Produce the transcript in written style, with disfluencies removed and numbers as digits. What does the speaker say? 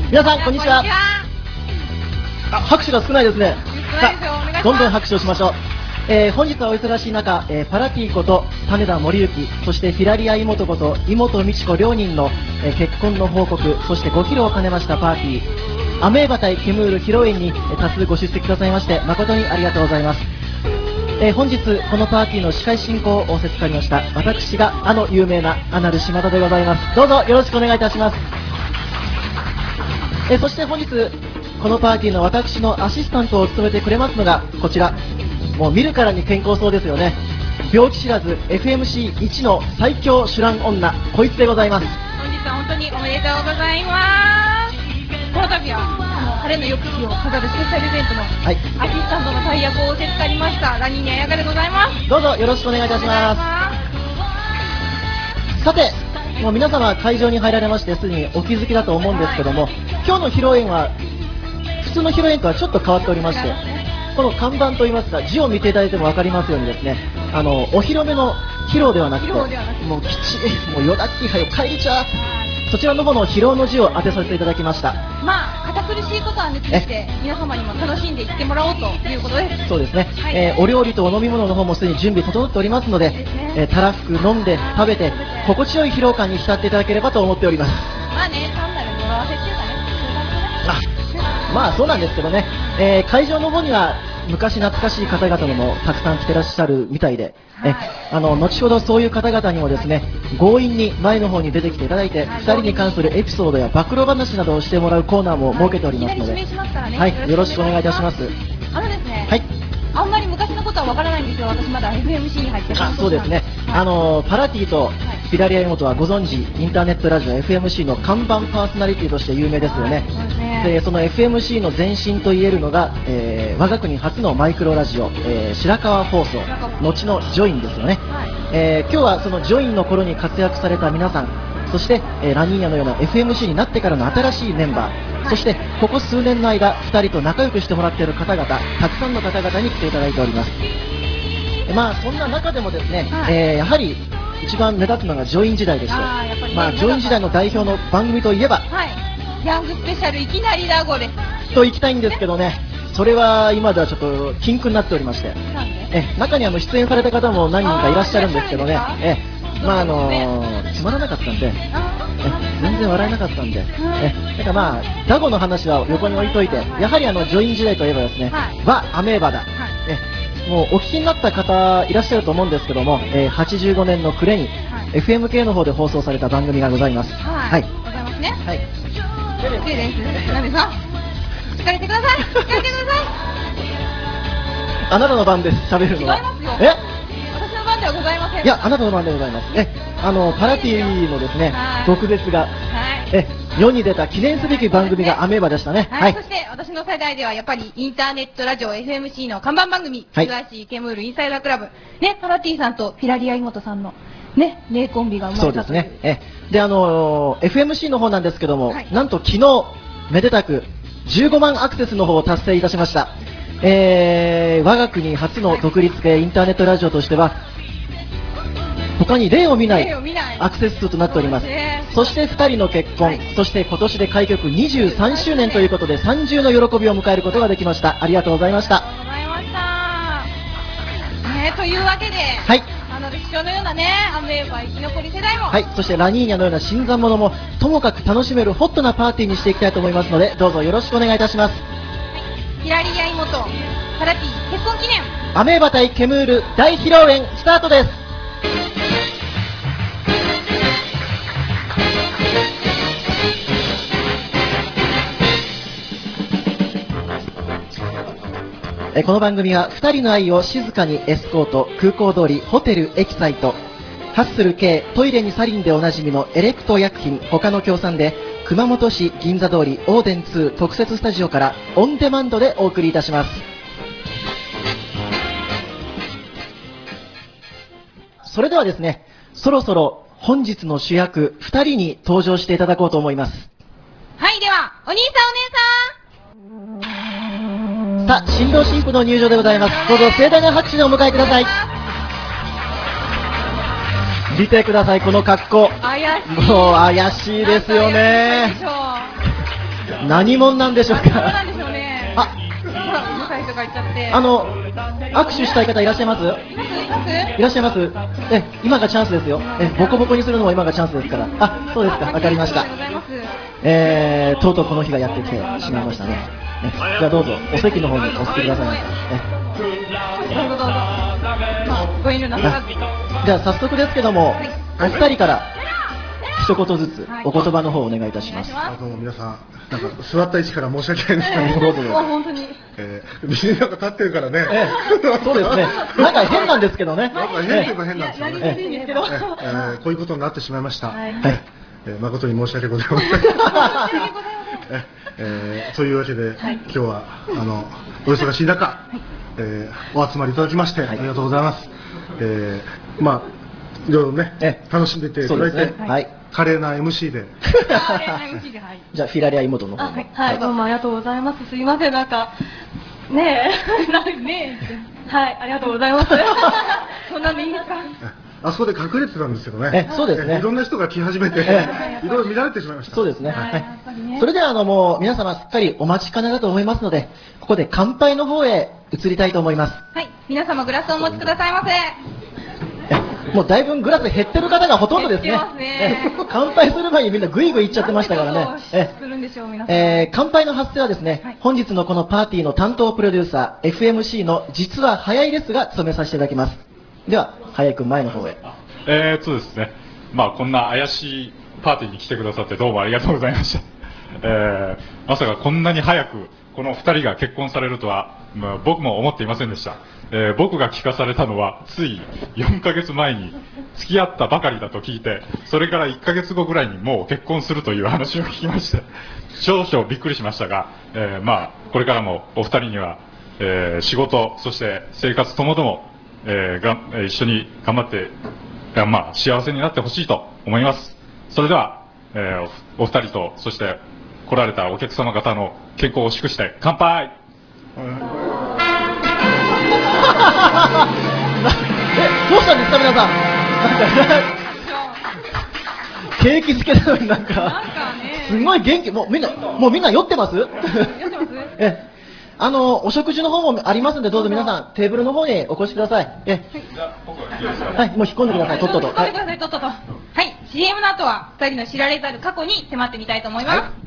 皆さんこんにちは。あ、拍手が少ないですね。さあ、どんどん拍手をしましょう。本日はお忙しい中、パラティこと種田森之、そしてフィラリア妹こと妹美智子両人の、結婚の報告、そしてご披露を兼ねましたパーティー、アメーバ対ケムール披露宴に多数ご出席くださいまして誠にありがとうございます。本日このパーティーの司会進行を仰せつかりました私が有名なアナル島田でございます。どうぞよろしくお願いいたします。そして本日このパーティーの私のアシスタントを務めてくれますのがこちら、もう見るからに健康そうですよね。病気知らず FMC1 の最強シュラン女、こいつでございます。 本日は本当におめでとうございます。この度は晴れの翌日を飾るスペシャルイベントのアシスタントの大役を仰せつかりましたラニーニャ彩香でございます。 どうぞよろしくお願いいたします。さて、もう皆様会場に入られましてすでにお気づきだと思うんですけども、今日の披露宴は普通の披露宴とはちょっと変わっておりまして、この看板といいますか字を見ていただいても分かりますようにですね、お披露目の披露ではなくて、もうきちもうよだっきはよ帰りちゃそちらの方の披露の字を当てさせていただきました。 まあ堅苦しいことは抜きにして皆様にも楽しんでいってもらおうということです。 そうですね、お料理とお飲み物の方もすでに準備整っておりますので、たらふく飲んで食べて心地よい披露感に浸っていただければと思っております。 まあね、単なる語呂合わせっていうかね、 まあそうなんですけどね、会場の方には昔懐かしい方々もたくさん来てらっしゃるみたいで、後ほどそういう方々にもですね強引に前の方に出てきていただいて、2人に関するエピソードや暴露話などをしてもらうコーナーも設けておりますので、よろしくお願いいたします。 ですね、あんまり昔のことはわからないんですよ。私まだ FMC に入ってます。 そうですね、パラティとフィラリア妹はご存知、インターネットラジオ FMC の看板パーソナリティとして有名ですよね。でその FMC の前身といえるのが、我が国初のマイクロラジオ、白川放送、後のジョインですよね。今日はそのジョインの頃に活躍された皆さん、そして、ラニーニャのような FMC になってからの新しいメンバー、そしてここ数年の間2人と仲良くしてもらっている方々、たくさんの方々に来ていただいております。まあそんな中でもですね、やはり一番目立つのがジョイン時代でして、まあジョイン時代の代表の番組といえば、 ヤングスペシャルいきなりだこれと行きたいんですけどね、それは今ではちょっと禁句になっておりまして、中に出演された方も何人かいらっしゃるんですけどね、まあつまらなかったんで、全然笑えなかったんで、だからまあダゴの話は横に置いといて、やはりジョイン時代といえばですね、アメーバだ。もうお聞きになった方いらっしゃると思うんですけども、85年の暮れに FMK の方で放送された番組がございます。 はい、ございますね。はい。ナミさん、聞かれてください。聞かれてください。 あなたの番です。喋るのは。 違いますよ。私の番ではございません。 いや、あなたの番でございます。パラティのですね、毒舌が、世に出た記念すべき番組がアメーバでしたね。 そして私の世代ではやっぱりインターネットラジオ FMC の看板番組、東ケムールインサイダークラブ、ね、パラティさんとフィラリア妹さんのね、名コンビが生まれたという。そうですね。 で、FMC の方なんですけども、なんと昨日、めでたく15万アクセスの方を達成いたしました。我が国初の独立系インターネットラジオとしては、他に例を見ないアクセス数となっております。そして2人の結婚、そして今年で開局23周年ということで、三重の喜びを迎えることができました。ありがとうございました。 というわけで、師匠のようなね、アメーバ生き残り世代も、 そしてラニーニャのような新参者もともかく楽しめるホットなパーティーにしていきたいと思いますので、どうぞよろしくお願いいたします。 フィラリア妹パラティ結婚記念アメーバ対ケムール大披露宴スタートです。この番組は2人の愛を静かにエスコート、空港通り、ホテル、エキサイト、ハッスル系、トイレにサリンでおなじみのエレクト薬品、他の協賛で熊本市銀座通りオーデン2特設スタジオからオンデマンドでお送りいたします。それではですね、そろそろ本日の主役2人に登場していただこうと思います。 はい、ではお兄さんさあ、新郎新婦の入場でございます。どうぞ盛大な拍手でお迎えください。見てください、この格好。 怪しい。 もう怪しいですよね。 何者なんでしょうそうか。 なんでしょうね。 あ、 うるさい人が言っちゃって。 握手したい方いらっしゃいます？ いますいらっしゃいます。今がチャンスですよ。ボコボコにするのも今がチャンスですから。あ、そうですか。わかりました。 ありがとうございます。 とうとうこの日がやってきてしまいましたね。じゃあどうぞお席の方にお進みくださいませ。 どうぞどうぞ。ご遠慮なさらず。 じゃあ早速ですけども、お二人から一言ずつお言葉の方をお願いいたします。 どうも皆さん、なんか座った位置から申し訳ないんですけど、 どうぞどうぞ。 本当に。 別になんか立ってるからね。 そうですね。なんか変なんですけどね。 なんか変といえば変なんですよね。 いいんですけど。 こういうことになってしまいました。 はい。 誠に申し訳ございません。そういうわけで、今日はお忙しい中、お集まりいただきましてありがとうございます。まあいろいろね、楽しんでいっていただいて、華麗な MC で。 じゃあフィラリア妹の方も。 はい、どうもありがとうございます。すいません、なんかねえ、ねえ、はい、ありがとうございます。そんなんでいいですか。 あそこで隠れてたんですけどね。 そうですね。 いろんな人が来始めて、いろいろ見られてしまいました。 そうですね。それではもう皆様すっかりお待ちかねだと思いますので、ここで乾杯の方へ移りたいと思います。 はい、皆様グラスをお持ちくださいませ。 もうだいぶグラス減ってる方がほとんどですね。乾杯する前にみんなグイグイいっちゃってましたからね。乾杯の発声はですね、本日のこのパーティーの担当プロデューサー FMC の実は早いですが務めさせていただきます。では早井君前の方へ。 ですね、まあこんな怪しいパーティーに来てくださってどうもありがとうございました。まさかこんなに早くこの2人が結婚されるとは、僕も思っていませんでした。僕が聞かされたのはつい4ヶ月前に付き合ったばかりだと聞いて、それから1ヶ月後ぐらいにもう結婚するという話を聞きまして、少々びっくりしましたが、まあこれからもお二人には、仕事そして生活ともども、一緒に頑張ってまあ幸せになってほしいと思います。それでは、お二人とそして来られたお客様方の健康を祝して乾杯。 どうしたんですか皆さん。景気づけなのになんかすごい元気。もうみんな酔ってます？酔ってます？お食事の方もありますんで、どうぞ皆さんテーブルの方にお越しください。はい、もう引っ込んでください。とっとと。 はい、CM の後は2人の知られざる過去に迫ってみたいと思います。